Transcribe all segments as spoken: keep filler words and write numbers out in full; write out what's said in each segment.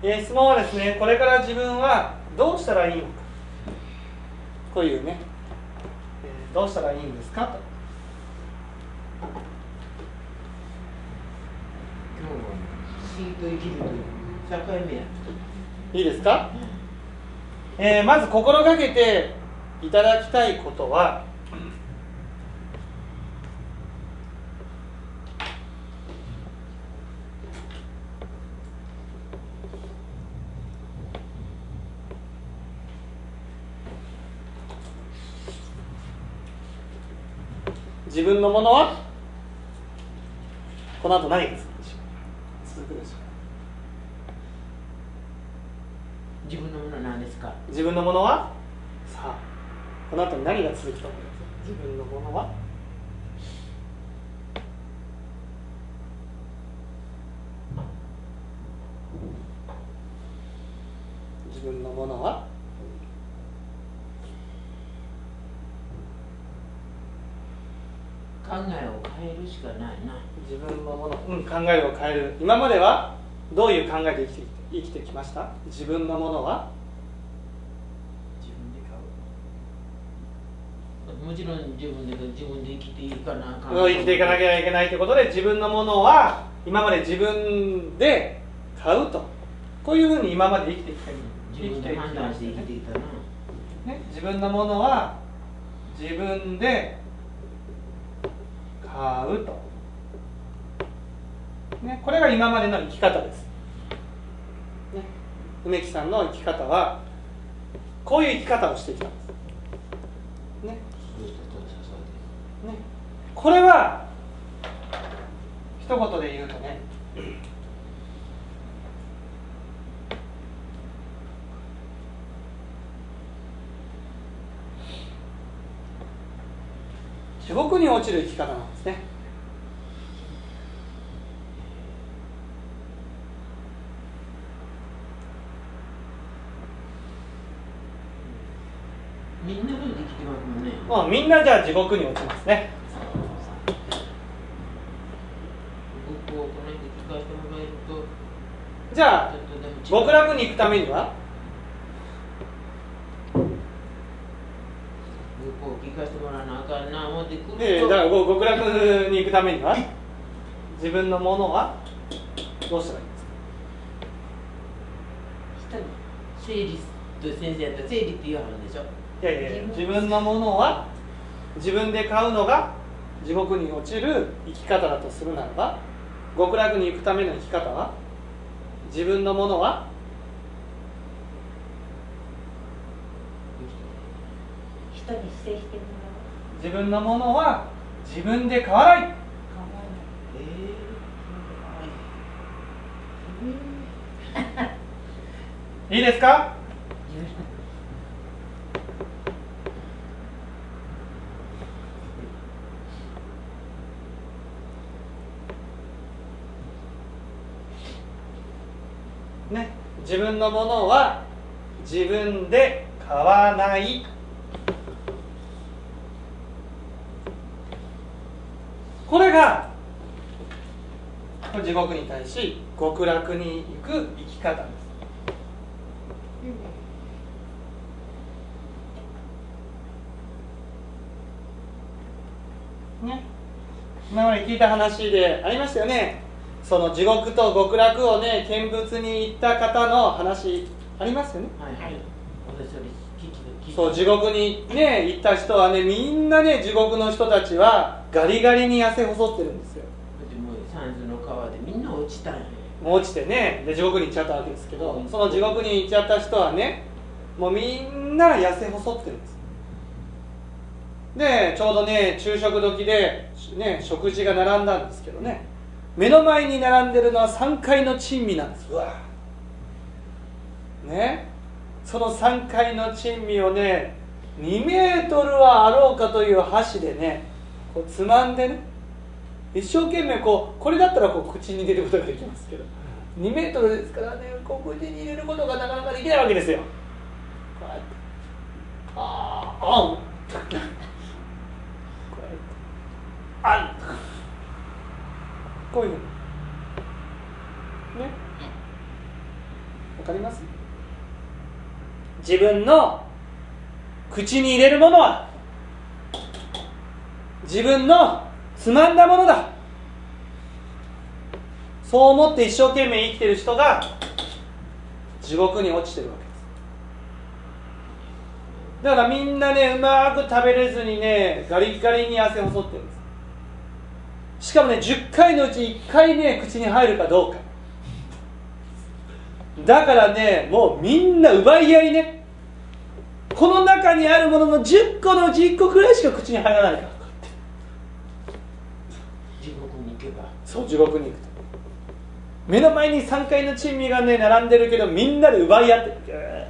えー、質問はですね、これから自分はどうしたらいいのか、こういうね、えー、どうしたらいいんですかと。 今日は死と生きるというさんかいめや。 いいですか、えー、まず心がけていただきたいことは、自分のものはこの後何が続くでしょう。続くでしょう。 自分のものは何ですか。 自分のものは、さあこの後に何が続くと思います。自分のものは、自分のものは、 考えを変えるしかないな。 自分のもの、うん、考えを変える。今まではどういう考えで生きてきて、生きてきました。自分のものは自分で買う。もちろん自分で自分で生きていかなあかん。 生きていかなきゃいけないということで、自分のものは今まで自分で買うと、こういうふうに今まで生きてきた。 自分で判断して生きていたな、 ね、自分のものは自分で買うと、ね、これが今までの生き方です、ね、梅木さんの生き方はこういう生き方をしてきたんです、ねね、これは一言で言うとね、地獄に落ちる生き方なんですね。 みんなで生きてますもんね。 もうみんなじゃあ地獄に落ちますね。 僕をこの辺で聞かせてもらえると、 じゃあ極楽に行くためには、 僕を聞かせてもらわなあかんな思ってくると、 えー、だから極楽に行くためには自分のものはどうしたらいいんですか。 整理と先生やったら整理って言わはるんでしょ。 いやいやいや、自分のものは自分で買うのが地獄に落ちる生き方だとするならば、極楽に行くための生き方は、自分のものは人に接しても自分のものは自分で買わない。 らう。 いいですか。ね、自分のものは自分で買わない。これが地獄に対し極楽に行く生き方です。ね、今まで聞いた話でありましたよね。その地獄と極楽をね見物に行った方の話ありますよね。 はいはい。私より聞きそう、地獄にね行った人はね、みんなね、地獄の人たちはガリガリに痩せ細ってるんですよ。 もう三途の川でみんな落ちたんや。 もう落ちてね、で地獄に行っちゃったわけですけど、その地獄に行っちゃった人はね、もうみんな痩せ細ってるんです。でちょうどね昼食時で、ね、食事が並んだんですけどね、目の前に並んでるのはさんかいの珍味なんです。うわね、そのさんかいの珍味をねにメートルはあろうかという箸でねこうつまんでね、一生懸命こうこれだったらこう口に入れることができますけど、にメートルですからね、こう口に入れることがなかなかできないわけですよ。こうやってあーあんあんこういうふうにね、 わかります？自分の口に入れるものは自分のつまんだものだ。そう思って一生懸命生きている人が地獄に落ちてるわけです。だからみんなね、うまく食べれずにね、ガリガリに痩せ細ってるんです。しかもね、じゅっかいのうちいっかいね、口に入るかどうか。だからね、もうみんな奪い合いね。この中にあるもののじゅっこのうちいっこくらいしか口に入らないから。 地獄に行けば。 そう、地獄に行くと。目の前にさんかいの珍味がね、並んでるけど、みんなで奪い合ってる。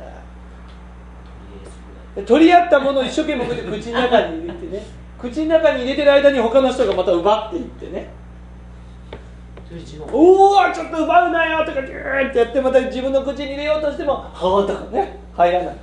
取り合ったものを一生懸命こうやって口の中に入れてね、口の中に入れてる間に他の人がまた奪っていってね、おおちょっと奪うなよとかギューってやってまた自分の口に入れようとしてもはーとかね入らない。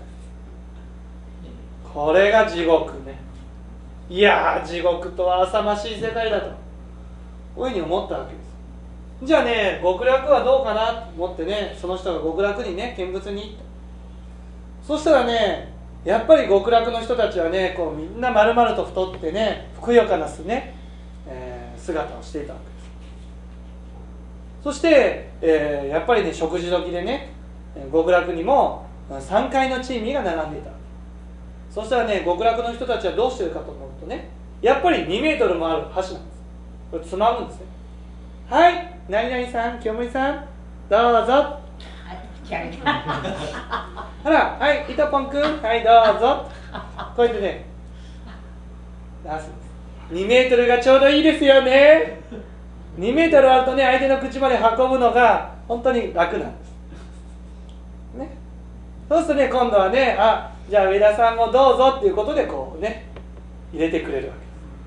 これが地獄ね。いやー、地獄とは浅ましい世界だとこういうふうに思ったわけです。じゃあね、極楽はどうかなと思ってね、その人が極楽にね見物に行った。そしたらね、やっぱり極楽の人たちはね、こうみんな丸々と太ってね、ふくよかなすね、えー、姿をしていたわけです。そして、えー、やっぱりね、食事時でね、極楽にもさんかいの珍味が並んでいたわけ。そしたらね、極楽の人たちはどうしてるかと思うとね、やっぱりにメートルもある箸なんです。これつまむんですね。はい、何々さん、清盛さん、どうぞ。ほら、はい、いとぽんくん、はいどうぞ。こうやってね、出すんです。にメートルがちょうどいいですよね。にメートルあるとね、相手の口まで運ぶのが本当に楽なんです。ね。そうするとね、今度はね、あ、じゃあ上田さんもどうぞっていうことでこうね、入れてくれるわけ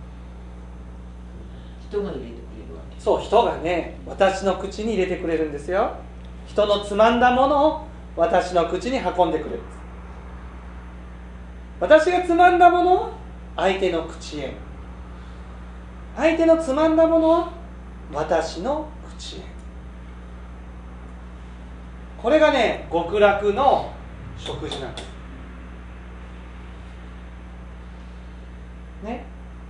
です。人が入れてくれるわけ。 そう、人がね、私の口に入れてくれるんですよ。人のつまんだものを私の口に運んでくれるんです。私がつまんだものを相手の口へ、相手のつまんだものを私の口へ。これがね、極楽の食事なんですね。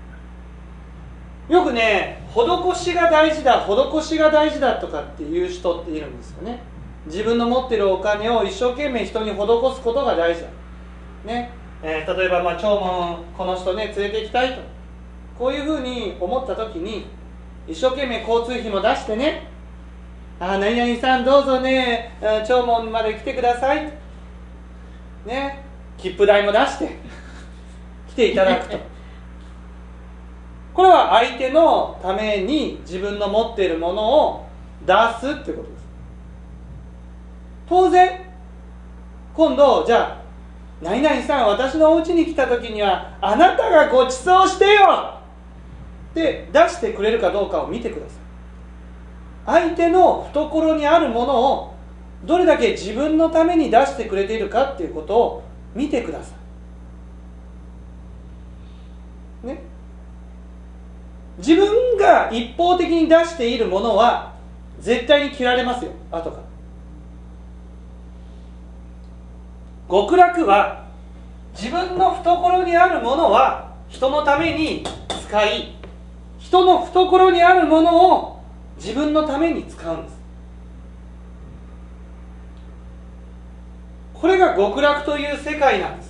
よくね、施しが大事だ、施しが大事だとかっていう人っているんですよね。自分の持っているお金を一生懸命人に施すことが大事だ、ねえー、例えば、まあ、弔問この人ね連れて行きたいと、こういうふうに思った時に一生懸命交通費も出してね、あ、何々さんどうぞね弔問まで来てください、ね、切符代も出して来ていただくとこれは相手のために自分の持っているものを出すっていうことです。当然今度じゃあ何々さん私のお家に来た時にはあなたがご馳走してよって出してくれるかどうかを見てください。相手の懐にあるものをどれだけ自分のために出してくれているかっていうことを見てくださいね。自分が一方的に出しているものは絶対に切られますよ、後から。極楽は自分の懐にあるものは人のために使い、人の懐にあるものを自分のために使うんです。これが極楽という世界なんです。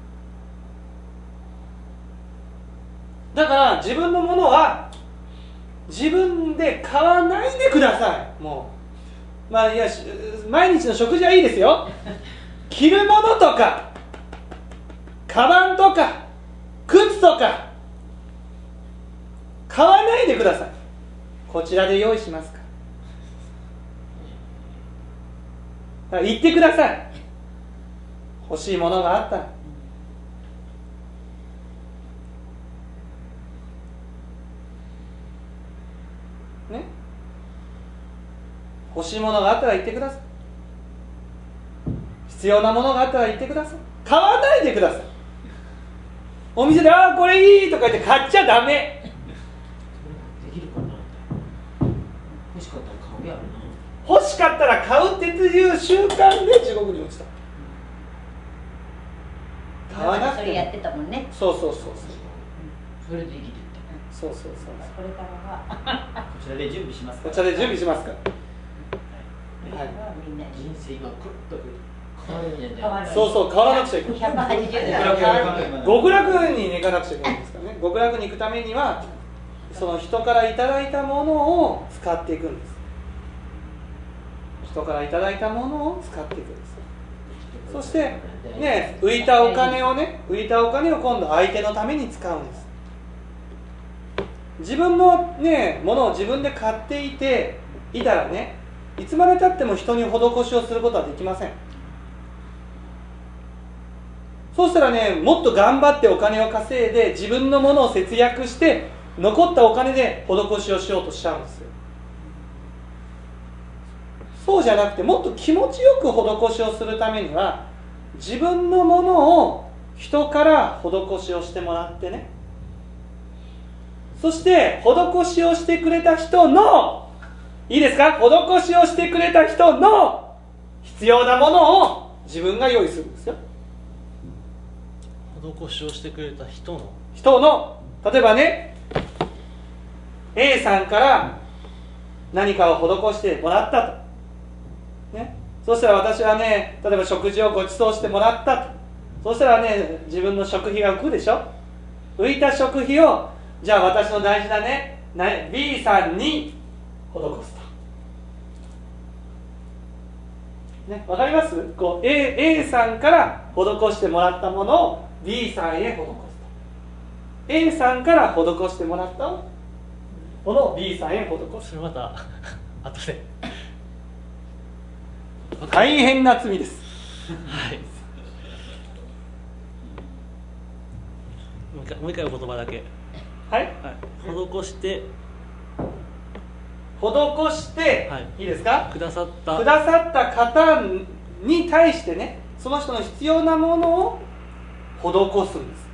だから自分のものは自分で買わないでください。もうまあいや毎日の食事はいいですよ。着るものとかカバンとか靴とか買わないでください。こちらで用意しますから言ってください。欲しいものがあったらね、欲しいものがあったら言ってください。必要なものがあったら言ってください。買わないでください。お店でああこれいいとか言って買っちゃダメ。 できるかな。欲しかったら買うやろな。 欲しかったら買うっていう習慣で地獄に落ちた。買わなくてもそれやってたもんね。 そうそうそうそうそれで生きていっそうそうそうこれからはた。こちらで準備しますかこちらで準備しますから。 これからはみんな人生がくるっと変わるんじゃない。 そうそう、変わらなくちゃいけない。 ひゃくはちじゅうど変わる。 極楽に行かなくちゃいけないんですからね。極楽に行くためにはその人からいただいたものを使っていくんです。人からいただいたものを使っていくんです。そしてね、浮いたお金をね浮いたお金を今度相手のために使うんです。自分のねものを自分で買っていていたらね、いつまでたっても人に施しをすることはできません。そうしたらね、もっと頑張ってお金を稼いで自分のものを節約して残ったお金で施しをしようとしちゃうんですよ。そうじゃなくて、もっと気持ちよく施しをするためには自分のものを人から施しをしてもらってね、そして施しをしてくれた人の、いいですか、施しをしてくれた人の必要なものを自分が用意するんですよ。 施しをしてくれた人の人の、例えばね A さんから何かを施してもらったと、ね、そしたら私はね、例えば食事をご馳走してもらったと、そしたらね、自分の食費が浮くでしょ。浮いた食費をじゃあ私の大事なね B さんに施すと、ね、わかります？こう A, A さんから施してもらったものを B さんへ施すと、 A さんから施してもらったものを B さんへ施す。 それまた後で大変な罪です。 はい。もう一回、もう一回お言葉だけ。 はい、 はい、施して施して、 はい、 いいですか、 くださったくださった方に対してね、その人の必要なものを施すんです。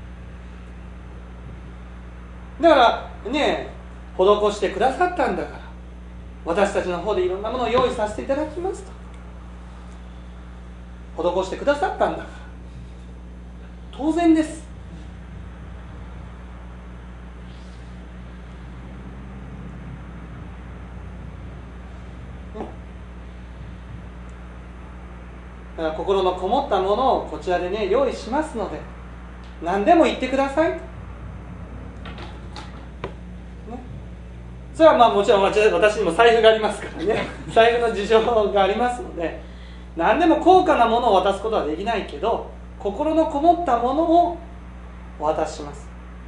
だからね、施してくださったんだから私たちの方でいろんなものを用意させていただきますと、施してくださったんだから当然です。だから心のこもったものをこちらでね用意しますので、何でも言ってください、ね、それはまあもちろん私にも財布がありますからね財布の事情がありますので、何でも高価なものを渡すことはできないけど、心のこもったものをお渡しします。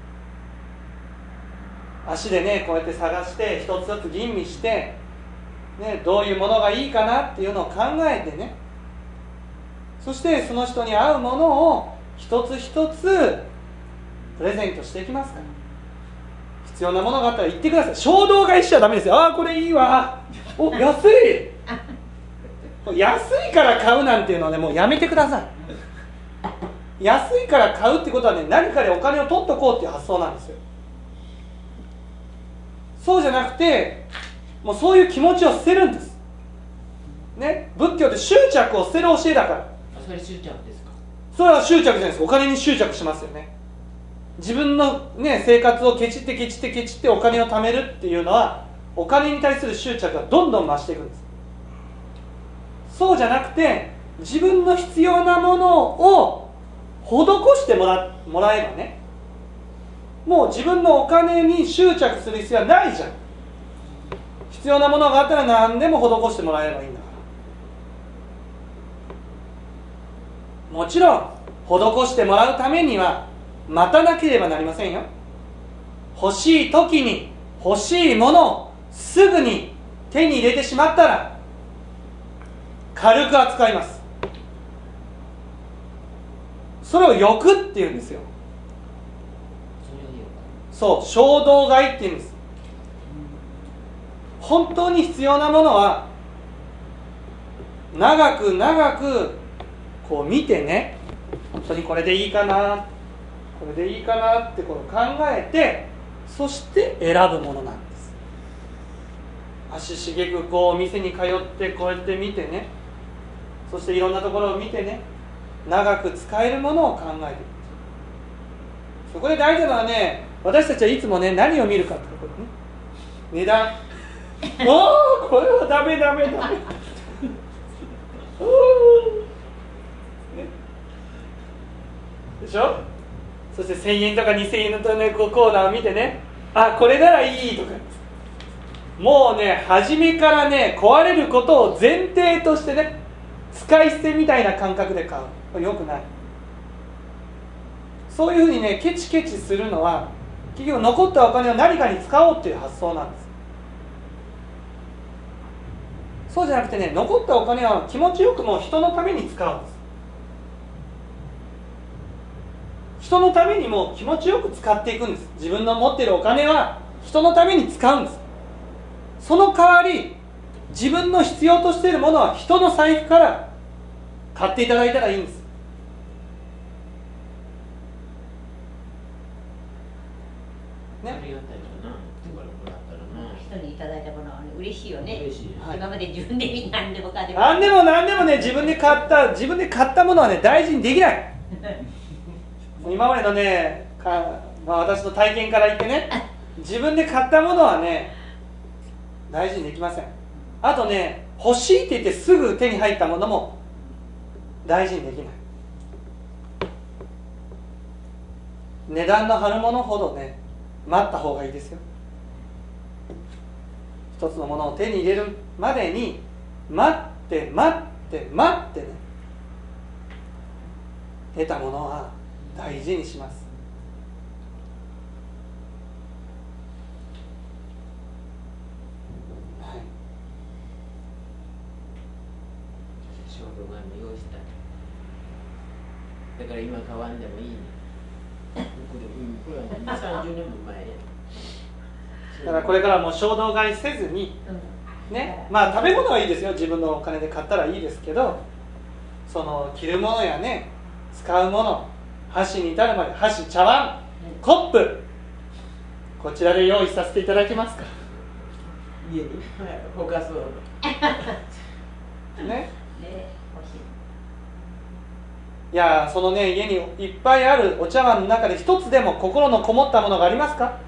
足でねこうやって探して一つずつ吟味して、ね、どういうものがいいかなっていうのを考えてね、そしてその人に合うものを一つ一つプレゼントしていきますから。必要なものがあったら言ってください。衝動買いしちゃダメですよ。ああこれいいわ、お安い安いから買うなんていうのはね、もうやめてください。安いから買うってことはね、何かでお金を取っとこうっていう発想なんですよ。そうじゃなくて、もうそういう気持ちを捨てるんですね。仏教って執着を捨てる教えだから。 それ執着ですか？ それは執着じゃないですか。お金に執着しますよね。自分の、ね、生活をケチってケチってケチってお金を貯めるっていうのは、お金に対する執着がどんどん増していくんです。そうじゃなくて、自分の必要なものを施しても ら, もらえばね、もう自分のお金に執着する必要はないじゃん。必要なものがあったら何でも施してもらえればいいんだから。もちろん施してもらうためには待たなければなりませんよ。欲しい時に欲しいものをすぐに手に入れてしまったら軽く扱います。それを欲って言うんですよ。そう、衝動買いって言うんです。本当に必要なものは長く長くこう見てね、本当にこれでいいかな、これでいいかなってこう考えて、そして選ぶものなんです。 足しげくこうお店に通ってこうやって見てね、そしていろんなところを見てね、長く使えるものを考えている。そこで大事なのはね、私たちはいつもね、何を見るかってことね、値段。おー、これはダメダメダメ。おー、ね、でしょ。そしてせんえんとかにせんえんの、ね、こうコーナーを見てね、あ、これならいいとか、もうね、初めからね、壊れることを前提としてね、使い捨てみたいな感覚で買う。これよくない。そういうふうにね、ケチケチするのは、結局残ったお金を何かに使おうっていう発想なんです。そうじゃなくてね、残ったお金は気持ちよくもう人のために使うんです。人のためにも気持ちよく使っていくんです。自分の持っているお金は人のために使うんです。その代わり、自分の必要としているものは人の財布から買っていただいたらいいんです。 ね、ありがたいかな。 人にいただいたものは、ね、嬉しいよね。 嬉しい。 はい、今まで自分で何でも買って何でも何でもね、自分で買った自分で買ったものはね、大事にできない。今までのね、か、まあ、私の体験から言ってね、自分で買ったものはね、大事にできません。あとね、欲しいって言ってすぐ手に入ったものも大事にできない。値段の張るものほどね、待った方がいいですよ。一つのものを手に入れるまでに待って待って待ってね、得たものは大事にします。はい。 衝動買いも用意したい。だから今買わんでもいいね。これ、これはにじゅう、さんじゅうねんも前や。 だからこれからもう衝動買いせずに、ね、まあ食べ物はいいですよ、自分のお金で買ったらいいですけど、その着るものやね、使うもの、箸に至るまで、箸、茶碗、コップ、こちらで用意させていただけますか。 家にほかそうね。 ね、欲しい。 いや、そのね、家にいっぱいあるお茶碗の中で一つでも心のこもったものがありますか。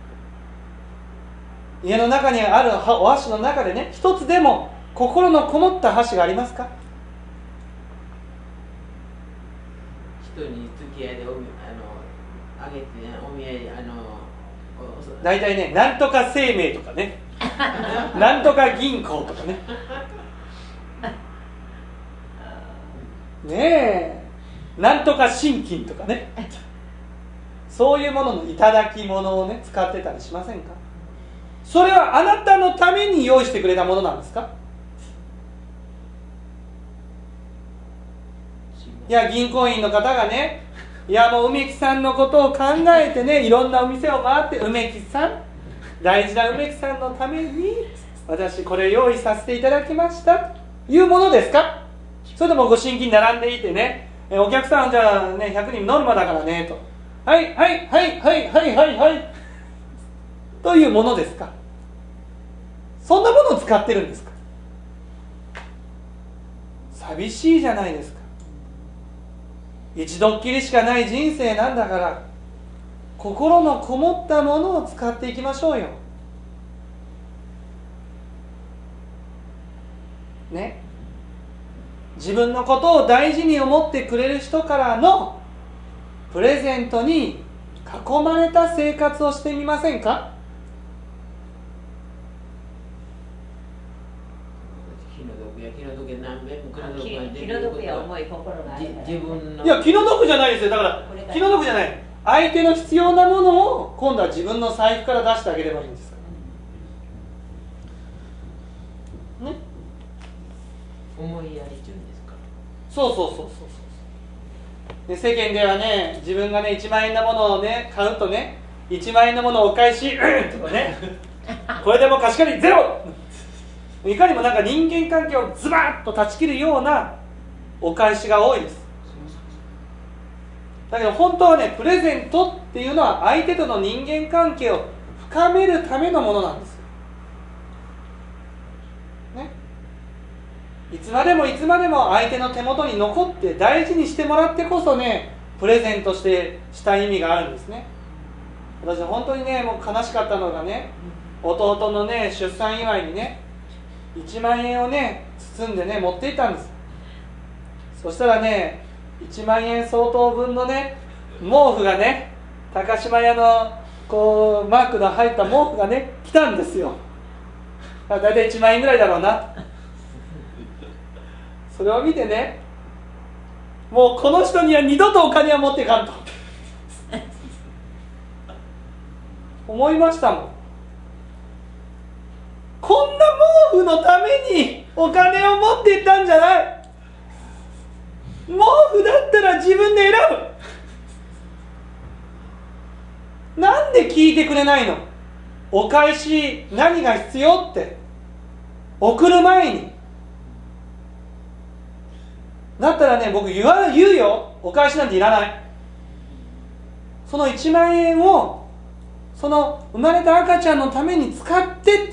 家の中にあるお箸の中でね、一つでも心のこもった箸がありますか。 人に付き合いでおみあのあげて、ね、お見合いあの大体ね、なんとか生命とかねなんとか銀行とかねねえ、なんとか信金とかね、そういうもののいただき物をね、使ってたりしませんか。それはあなたのために用意してくれたものなんですか。いや、銀行員の方がね、いやもう梅木さんのことを考えてね、いろんなお店を回って、梅木さん、大事な梅木さんのために私これ用意させていただきましたというものですか。それともご新規に並んでいてね、お客さんじゃあね、ひゃくにんノルマだからねと、はいはいはいはいはいはいはいというものですか。そんなものを使ってるんですか。寂しいじゃないですか。一度っきりしかない人生なんだから、心のこもったものを使っていきましょうよ。ね。自分のことを大事に思ってくれる人からのプレゼントに囲まれた生活をしてみませんか。 気の毒や重い心があるから、 自分のいや、気の毒じゃないですよ。だから気の毒じゃない、相手の必要なものを今度は自分の財布から出してあげればいいんですからね。 思いやりちゅうんですか。 そうそうそうそうそう。で、世間ではね、自分がねいちまん円のものをね買うとね、いちまん円のものをお返し、うん、とかねこれでも貸し借りゼロいかにもなんか人間関係をズバッと断ち切るようなお返しが多いです。だけど本当はね、プレゼントっていうのは相手との人間関係を深めるためのものなんです。 いつまでもいつまでも相手の手元に残って大事にしてもらってこそね、プレゼントしてした意味があるんですね。私本当にね、もう悲しかったのがね、弟のね出産祝いにねいちまんえんをね包んでね持っていったんです。そしたらねいちまんえん相当分のね毛布がね、高島屋のこうマークの入った毛布がね来たんですよ。だいたいいちまんえんぐらいだろうな。それを見てね、もうこの人には二度とお金は持っていかんと思いましたもん。こんな毛布のためにお金を持っていったんじゃない。毛布だったら自分で選ぶ。なんで聞いてくれないの。お返し何が必要って送る前に。だったらね、僕言わ言うよ。お返しなんていらない。そのいちまんえんをその生まれた赤ちゃんのために使ってって。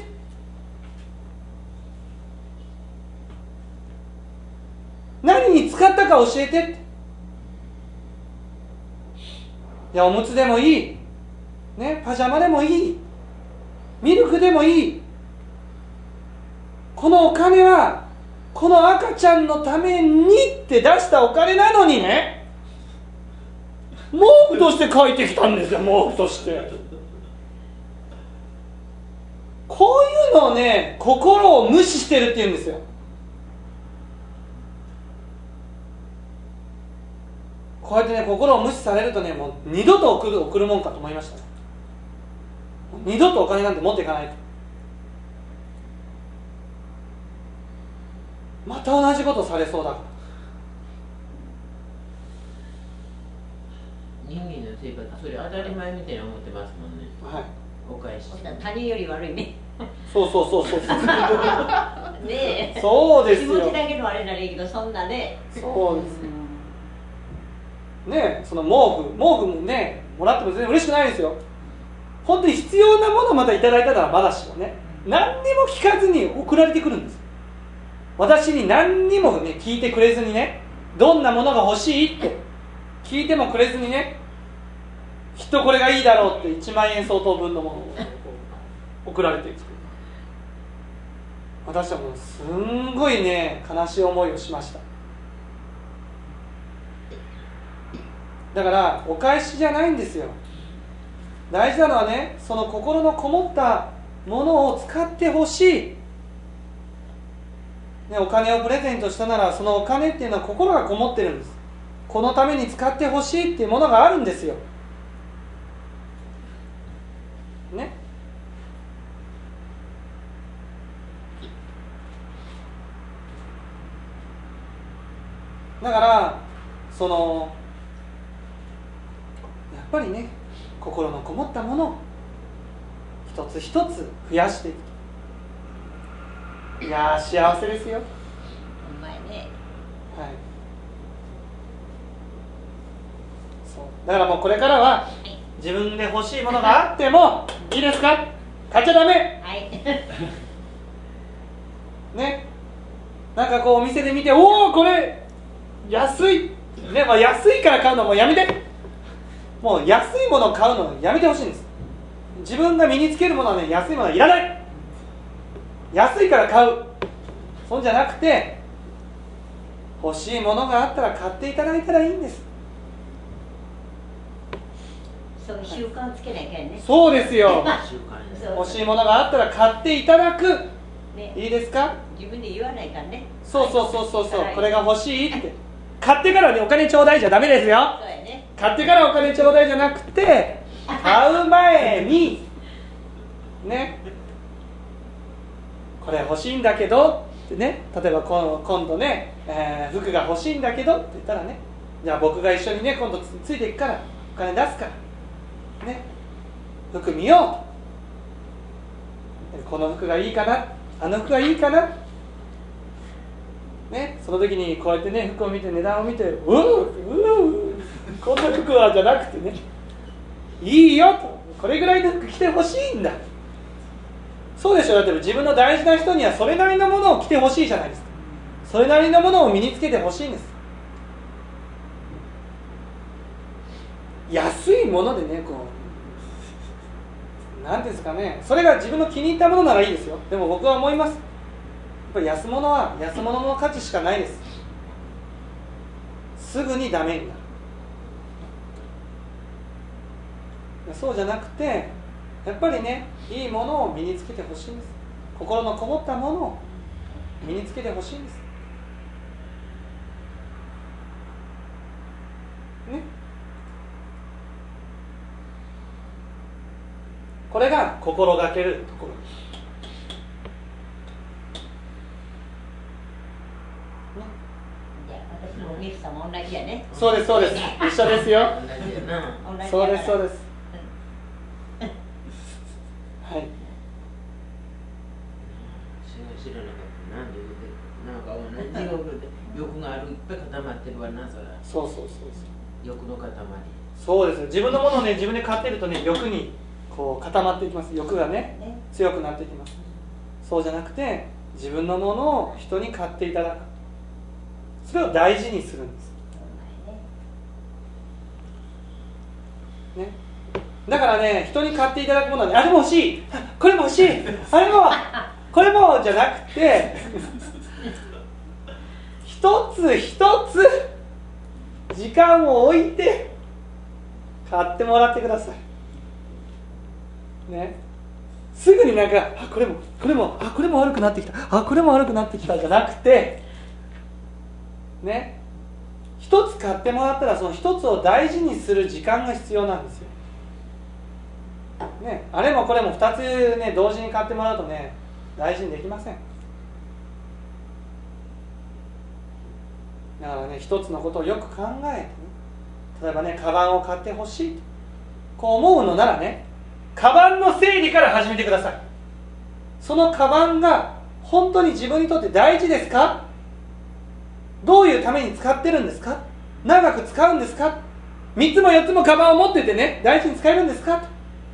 何に使ったか教えてって。いや、おむつでもいい、ね、パジャマでもいい、ミルクでもいい。このお金はこの赤ちゃんのためにって出したお金なのにね、毛布として書いてきたんですよ。毛布としてこういうのをね、心を無視してるって言うんですよ。こうやってね、心を無視されるとね、もう二度と送る送るもんかと思いましたね。二度とお金なんて持っていかないと。また同じことされそうだから。 人間の生活、それ当たり前みたいに思ってますもんね。 はい。 お返し。 他人より悪いね。 そうそうそうそう。 ねえ。 そうですよ。 気持ちだけのあれならいいけど、そんなね。 そうですよ。ねえ、その毛布、毛布もね、もらっても全然嬉しくないですよ。本当に必要なものをまたいただいたならまだしもね、何にも聞かずに送られてくるんです。私に何にもね聞いてくれずにね、どんなものが欲しいって聞いてもくれずにね、きっとこれがいいだろうっていちまんえん相当分のものを送られてくる。私はもうすんごいね悲しい思いをしました。だからお返しじゃないんですよ。大事なのはね、その心のこもったものを使ってほしい、ね、お金をプレゼントしたなら、そのお金っていうのは心がこもってるんです。このために使ってほしいっていうものがあるんですよ、ね。だからそのやっぱりね、心のこもったものを一つ一つ増やしていくと、いやー幸せですよ。 お前ね。 はい。そうだからもうこれからは自分で欲しいものがあってもいいですか、買っちゃダメ。 はいね、なんかこうお店で見て、おおこれ安い、ね、まあ、安いから買うのもやめて。もう安いものを買うのやめてほしいんです。自分が身につけるものはね、安いものはいらない。安いから買う、そうじゃなくて、欲しいものがあったら買っていただいたらいいんです。 そういう習慣をつけなきゃいけないね。 そうですよ。 習慣です。 欲しいものがあったら買っていただく、 ね、 いいですか。 自分で言わないからね。 そうそうそうそうそう、これがが欲しいって買ってからね、お金ちょうだいじゃダメですよ。 そうやね。 買ってからお金ちょうだいじゃなくて、買う前にね、これ欲しいんだけどってね、例えば今今度ね、えー、服が欲しいんだけどって言ったらね、じゃあ僕が一緒にね今度 つ, ついていくからお金出すからね、服見よう、この服がいいかな、あの服がいいかなね、その時にこうやってね服を見て値段を見て、うううこんな服はじゃなくてね、いいよと、これぐらいの服着てほしいんだ。そうでしょ。だって自分の大事な人にはそれなりのものを着てほしいじゃないですか。 それなりのものを身につけてほしいんです。安いものでね、こうなんていうんですかね、それが自分の気に入ったものならいいですよ。でも僕は思います、やっぱり安物は安物の価値しかないです。すぐにダメになる。そうじゃなくて、やっぱりね、いいものを身につけてほしいんです。心のこもったものを身につけてほしいんですね。これが心がけるところです、ね、 じゃあ私もミルさんも同じやね。 そうですそうです、一緒ですよ。 同じやな。 同じそうですそうです、 うんはい。 知らなかった。なんで言うてなんか同じようで欲があるいっぱい固まってるわな、そら。 そうそうそうそう、 欲の塊。 そうです。自分のものをね、自分で買ってるとね、欲にこう固まっていきます。欲がね、 ね強くなっていきます。そうじゃなくて、自分のものを人に買っていただく、それを大事にするんですね。だからね、人に買っていただくものはね、あれも欲しい、これも欲しい、あれもこれもじゃなくて、一つ一つ時間を置いて買ってもらってくださいね。すぐになんか、あ、これもこれもあこれも悪くなってきた、あこれも悪くなってきたじゃなくてね、一つ買ってもらったらその一つを大事にする時間が必要なんですよね。あれもこれも二つね、同時に買ってもらうとね、大事にできません。だからね、一つのことをよく考えてね、例えばね、カバンを買ってほしいとこう思うのならね、カバンの整理から始めてください。そのカバンが本当に自分にとって大事ですか？どういうために使ってるんですか？長く使うんですか？みっつもよっつもカバンを持っててね、大事に使えるんですか？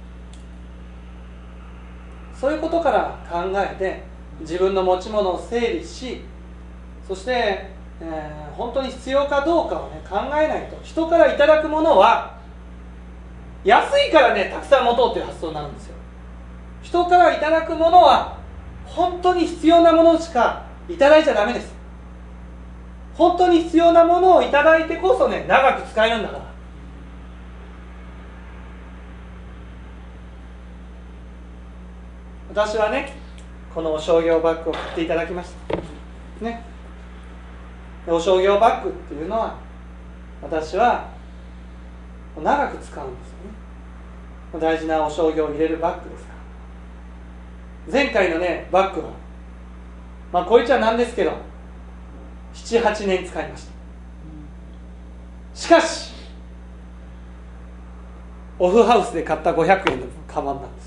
そういうことから考えて自分の持ち物を整理し、そして、えー、本当に必要かどうかを、ね、考えないと、人からいただくものは安いからね、たくさん持とうという発想になるんですよ。人からいただくものは本当に必要なものしかいただいちゃダメです。本当に必要なものをいただいてこそね、長く使えるんだから。私はね、このお商業バッグを買っていただきましたね。お商業バッグっていうのは私は長く使うんですよね。大事なお商業を入れるバッグですから。前回のね、バッグはまあこいつはなんですけどななはちねん使いました。しかしオフハウスで買ったごひゃくえんのカバンなんです。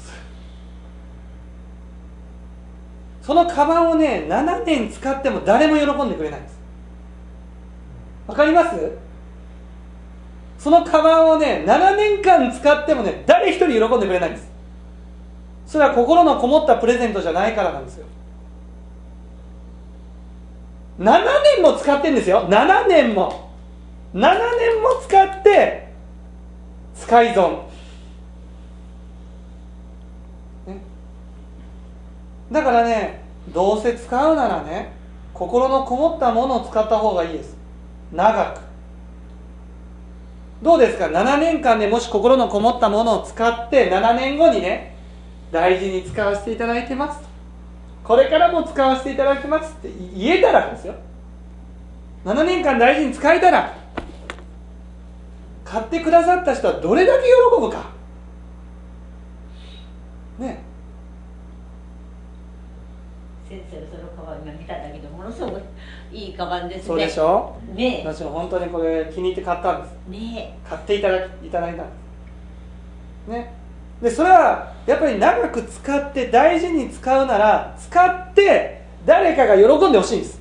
そのカバンをね、ななねん使っても誰も喜んでくれないんです。わかります？そのカバンをね、ななねんかん使ってもね、誰一人喜んでくれないんです。それは心のこもったプレゼントじゃないからなんですよ。ななねんも使ってんですよ。ななねんもななねんも使って使い損、ね、だからね、どうせ使うならね、心のこもったものを使った方がいいです。長く。どうですか？ななねんかんでもし心のこもったものを使ってななねんごにね、大事に使わせていただいてますと、これからも使わせていただきますって言えたらですよ。ななねんかん大事に使えたら、買ってくださった人はどれだけ喜ぶかね。 先生のそのカバン今見たんだけど、ものすごくいいカバンですね。 そうでしょ。 ねえ、 私も本当にこれ気に入って買ったんです。 ね買っていただきいただいたんですね。でそれはやっぱり長く使って大事に使うなら、使って誰かが喜んでほしいんです。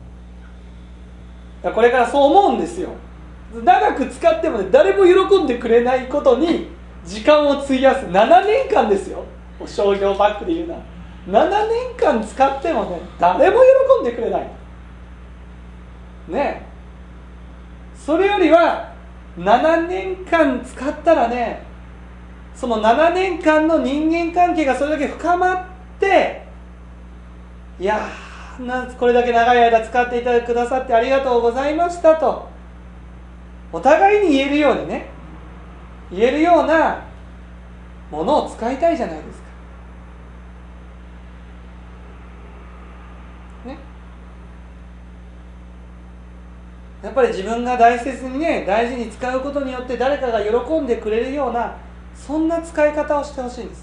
これからそう思うんですよ。長く使ってもね、誰も喜んでくれないことに時間を費やすななねんかんですよ。商業バッグで言うならななねんかん使ってもね、誰も喜んでくれない。 ね、それよりはななねんかん使ったらね、そのななねんかんの人間関係がそれだけ深まって、いやーなこれだけ長い間使っていただくださってありがとうございましたとお互いに言えるようにね、言えるようなものを使いたいじゃないですかね。やっぱり自分が大切にね、大事に使うことによって誰かが喜んでくれるような、そんな使い方をしてほしいんです。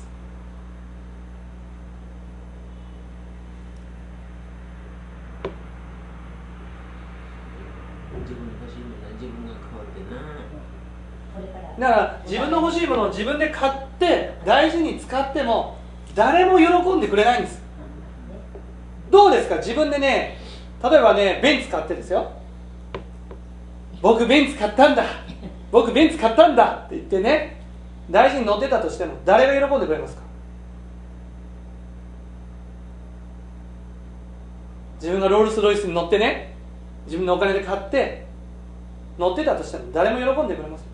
自分の欲しいものは自分が買うってな。 だから自分の欲しいものを自分で買って大事に使っても誰も喜んでくれないんです。どうですか、自分でね、例えばね、ベンツ買ってですよ、僕ベンツ買ったんだ僕ベンツ買ったんだって言ってね、大事に乗ってたとしても誰が喜んでくれますか。自分がロールスロイスに乗ってね、自分のお金で買って乗ってたとしても誰も喜んでくれます。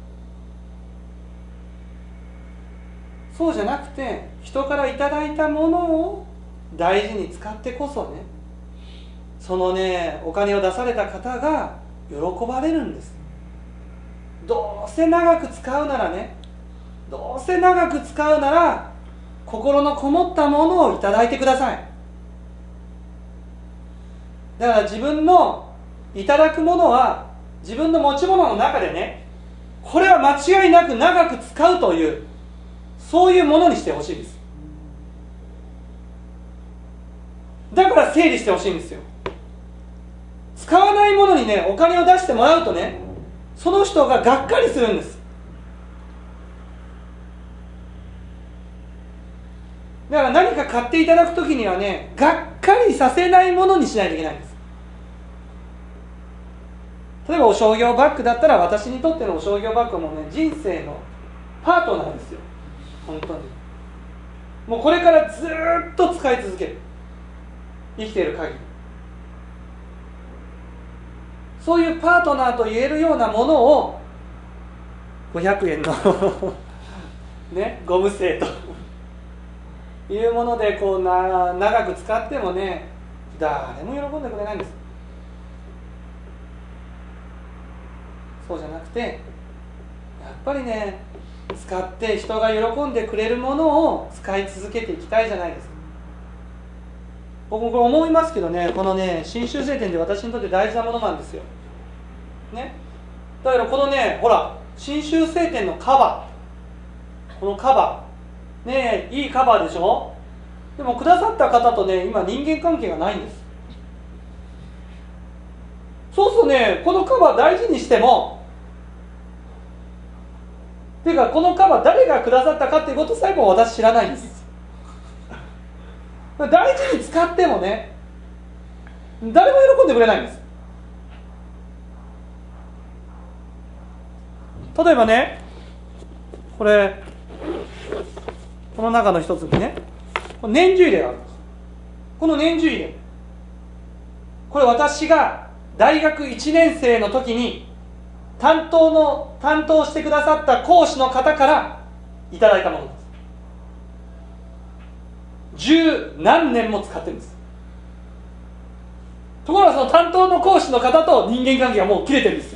そうじゃなくて、人からいただいたものを大事に使ってこそね、そのね、お金を出された方が喜ばれるんです。どうせ長く使うならね、どうせ長く使うなら心のこもったものをいただいてください。だから自分のいただくものは自分の持ち物の中でね、これは間違いなく長く使うという、そういうものにしてほしいです。だから整理してほしいんですよ。使わないものにね、お金を出してもらうとね、その人ががっかりするんです。だから何か買っていただくときにはね、がっかりさせないものにしないといけないんです。例えばお商業バッグだったら、私にとってのお商業バッグもね、人生のパートナーですよ。本当にもうこれからずっと使い続ける、生きている限り。そういうパートナーと言えるようなものをごひゃくえんのね、ゴム製というものでこうな長く使ってもね、誰も喜んでくれないんです。そうじゃなくて、やっぱりね、使って人が喜んでくれるものを使い続けていきたいじゃないですか。僕もこれ思いますけどね、このね、真宗聖典で私にとって大事なものなんですよ、ね、だからこのね、ほら、真宗聖典のカバー、このカバーね、いいカバーでしょ。でもくださった方とね、今人間関係がないんです。そうするとね、このカバー大事にしても、ていうかこのカバー誰がくださったかっていうことさえも私知らないんです。大事に使ってもね、誰も喜んでくれないんです。例えばね、これこの中の一つにね、年中入れがあるんです。この年中入れ、これ私が大学いちねん生の時に担当の担当してくださった講師の方からいただいたものです。十何年も使ってるんです。ところがその担当の講師の方と人間関係がもう切れてるんですよ。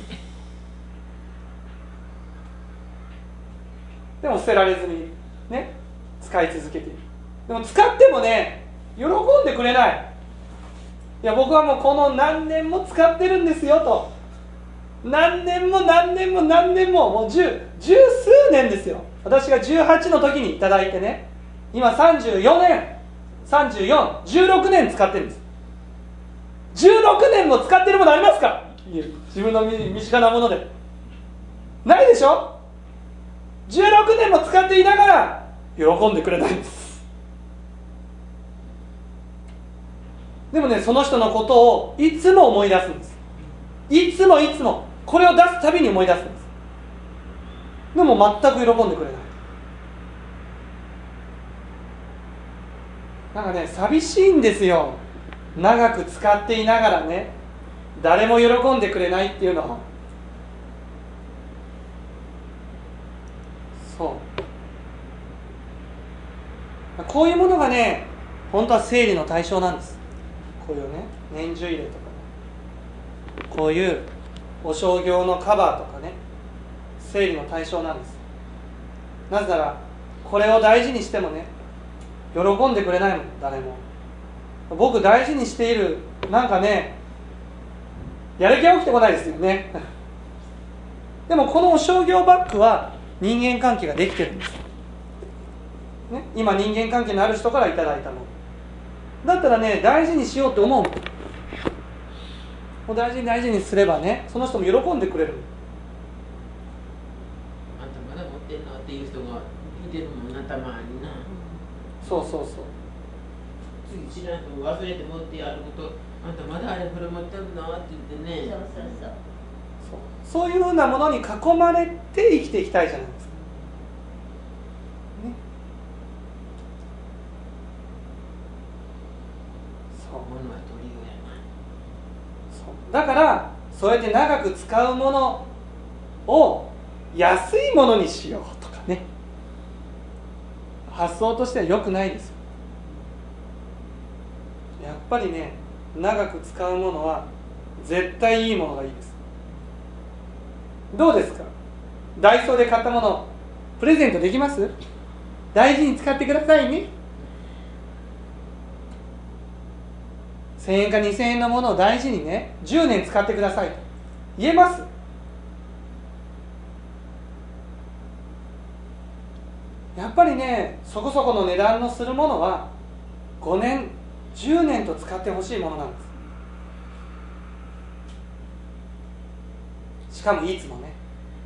でも捨てられずにね、使い続けている。でも使ってもね、喜んでくれない。いや、僕はもうこの何年も使ってるんですよと、何年も何年も何年ももう十十数年ですよ。私がじゅうはちの時にいただいてね、今さんじゅうよねん、さんじゅうよん、じゅうろくねん使ってるんです。じゅうろくねんも使ってるものありますか？自分の身近なものでないでしょ。じゅうろくねんも使っていながら喜んでくれないんです。でもね、その人のことをいつも思い出すんです。いつもいつもこれを出すたびに思い出すんです。でも全く喜んでくれない。なんかね、寂しいんですよ。長く使っていながらね、 誰も喜んでくれないっていうのは、そうこういうものがね、本当は整理の対象なんです。こういうね、年中入れとか、こういうお商業のカバーとかね、整理の対象なんです。なぜならこれを大事にしてもね、喜んでくれないもん、誰も。僕大事にしている、なんかね、やる気は起きてこないですよねでもこのお商業バッグは人間関係ができてるんです、ね、今人間関係のある人からいただいたものだったらね、大事にしようって思うもん。もう大事に大事にすればね、その人も喜んでくれる。 あんたまだ持ってんのっていう人がいてるもんな、たまにな。 そうそうそう。 次知らんと忘れて持ってやること、あんたまだあれこれ持ってるのって言ってね。 そうそうそう。 そう、そういうふうなものに囲まれて生きていきたいじゃないですか。ね。そう。 物は取りようやな。 そう。だからそうやって長く使うものを安いものにしようとかね。発想としては良くないですよ。やっぱりね、長く使うものは絶対いいものがいいです。どうですか？ダイソーで買ったものプレゼントできます？大事に使ってくださいね。せんえんかにせんえんのものを大事にね、じゅうねん使ってくださいと言えます？やっぱりね、そこそこの値段のするものはごねんじゅうねんと使ってほしいものなんです。しかもいつもね、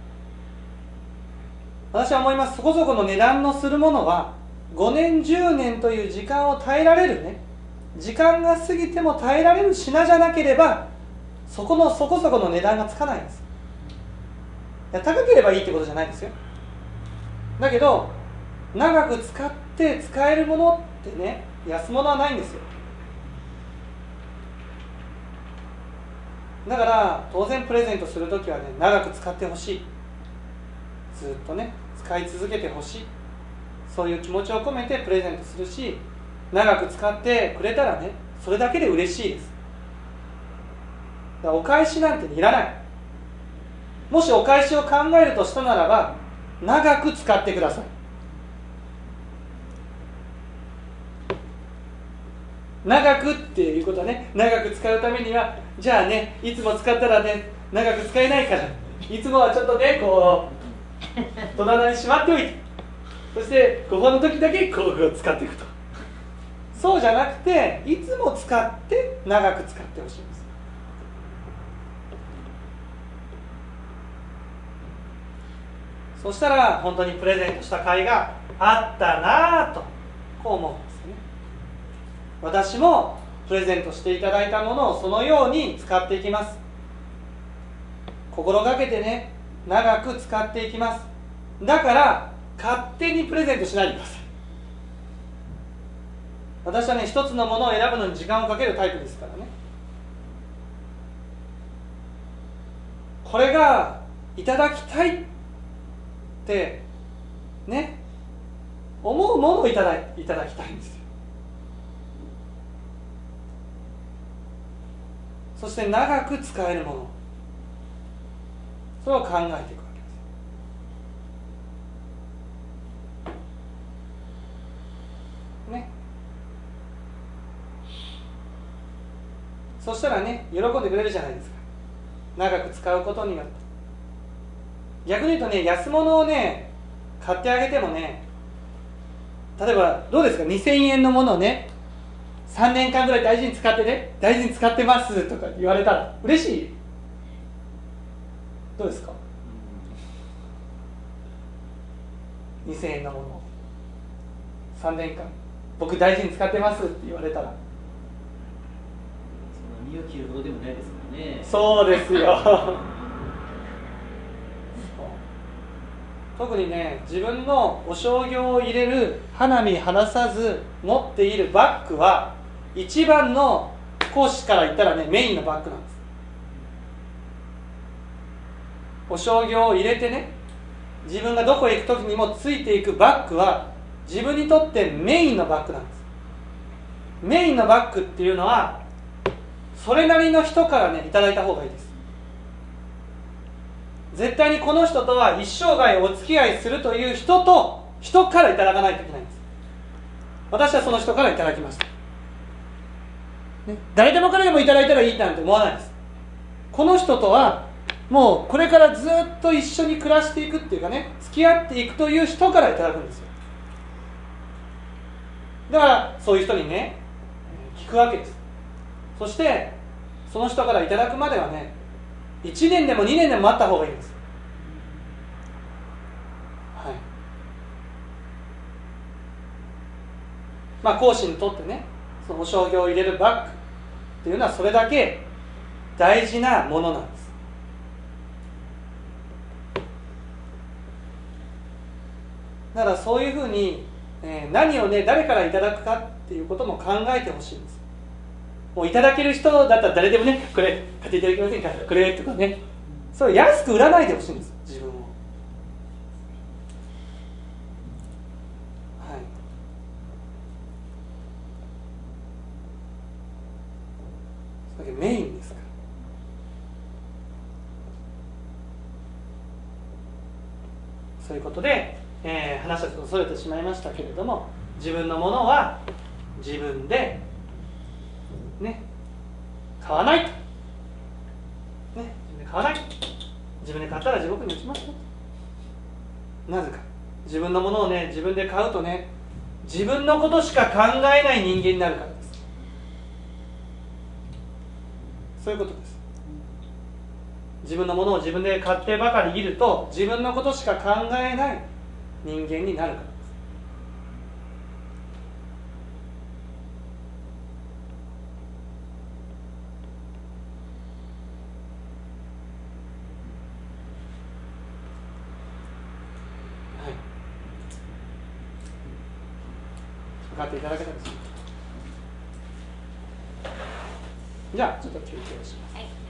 私は思います。そこそこの値段のするものはごねんじゅうねんという時間を耐えられるね、時間が過ぎても耐えられる品じゃなければ、そこのそこそこの値段がつかないんです。いや、高ければいいってことじゃないですよ。だけど長く使って使えるものってね、安物はないんですよ。だから当然プレゼントするときはね、長く使ってほしい、ずっとね使い続けてほしい、そういう気持ちを込めてプレゼントするし、長く使ってくれたらね、それだけで嬉しいです。だからお返しなんていらない。もしお返しを考えるとしたならば、長く使ってください。長くっていうことはね、長く使うためには、じゃあね、いつも使ったらね、長く使えないから、いつもはちょっとね、こう戸棚にしまっておいて、そしてここの時だけこう使っていくと。そうじゃなくて、いつも使って長く使ってほしいんです。そしたら本当にプレゼントした甲斐があったなぁと、こう思うんですよね。私もプレゼントしていただいたものをそのように使っていきます。心がけてね、長く使っていきます。だから勝手にプレゼントしないでください。私はね、一つのものを選ぶのに時間をかけるタイプですからね。これがいただきたいってね、思うものをいただい、いただきたいんですよ。そして長く使えるもの、それを考えていくわけですね。そしたらね、喜んでくれるじゃないですか、長く使うことによって。逆に言うとね、安物をね買ってあげてもね、例えばどうですか、にせんえんのものをね、さんねんかんぐらい大事に使ってね、大事に使ってますとか言われたら嬉しい？どうですか？にせんえんのものをさんねんかん僕大事に使ってますって言われたら、 そんな身を切るほどでもないですからね。 そうですよ特にね、自分のお商業を入れる花見離さず持っているバッグは、一番の講師から言ったらね、メインのバッグなんです。 お商業を入れてね、自分がどこへ行く時にもついていくバッグは自分にとってメインのバッグなんです。メインのバッグっていうのはそれなりの人からねいただいた方がいいです。絶対にこの人とは一生涯お付き合いするという人と人からいただかないといけないんです。私はその人からいただきました、ね、誰でも彼でもいただいたらいいなんて思わないです。この人とはもうこれからずっと一緒に暮らしていくっていうかね、付き合っていくという人からいただくんですよ。だからそういう人にね聞くわけです。そしてその人からいただくまではねいちねんでもにねんでも待った方がいいんです。はい。まあ講師にとってね、そのお商業を入れるバッグっていうのはそれだけ大事なものなんです。だからそういうふうに、えー、何をね誰からいただくかっていうことも考えてほしいんです。もういただける人だったら誰でもね、これ買っていただけませんか、これとかね、そう安く売らないでほしいんです、自分を。はい。それだけメインですから。そういうことで、えー、話はちょっとそれてしまいましたけれども、自分のものは自分でね、買わないと、ね、自分で買わない、自分で買ったら地獄に落ちますよ。なぜか、自分のものをね自分で買うとね、自分のことしか考えない人間になるからです。そういうことです。自分のものを自分で買ってばかりいると、自分のことしか考えない人間になるからです。分かっていただけたでしょうか。じゃあちょっと休憩をします。 はい。